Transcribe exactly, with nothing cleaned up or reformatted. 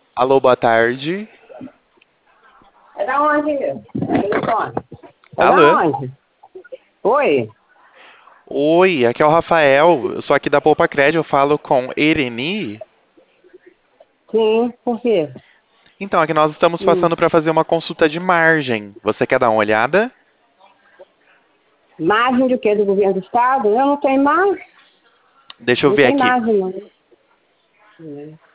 Alô, boa tarde. É da onde? Telefone. É da Alô? onde? Oi? Oi, aqui é o Rafael. Eu sou aqui da Poupa Crédito. Eu falo com Ereni. Sim, por quê? Então, aqui nós estamos Hum. passando para fazer uma consulta de margem. Você quer dar uma olhada? Margem de quê? Do governo do estado? Eu não tenho margem. Deixa eu Não ver tem aqui. margem, não.